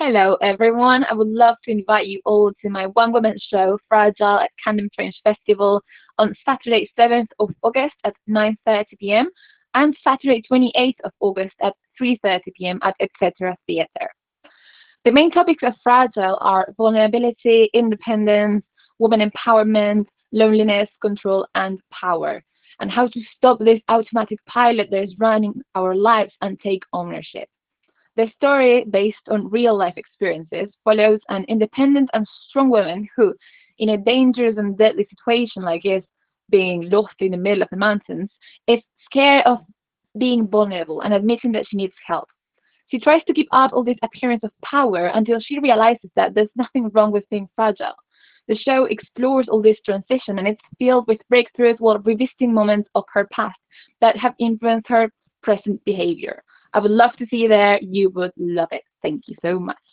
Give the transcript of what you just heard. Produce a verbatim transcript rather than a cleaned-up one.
Hello, everyone. I would love to invite you all to my one woman show, Fragile, at Camden Fringe Festival on Saturday, seventh of August at nine thirty p m and Saturday, twenty-eighth of August at three thirty p m at et cetera Theatre. The main topics of Fragile are vulnerability, independence, women empowerment, loneliness, control, and power, and how to stop this automatic pilot that is running our lives and take ownership. The story, based on real life experiences, follows an independent and strong woman who, in a dangerous and deadly situation like is being lost in the middle of the mountains, is scared of being vulnerable and admitting that she needs help. She tries to keep up all this appearance of power until she realizes that there's nothing wrong with being fragile. The show explores all this transition and it's filled with breakthroughs while revisiting moments of her past that have influenced her present behavior. I would love to see you there. You would love it. Thank you so much.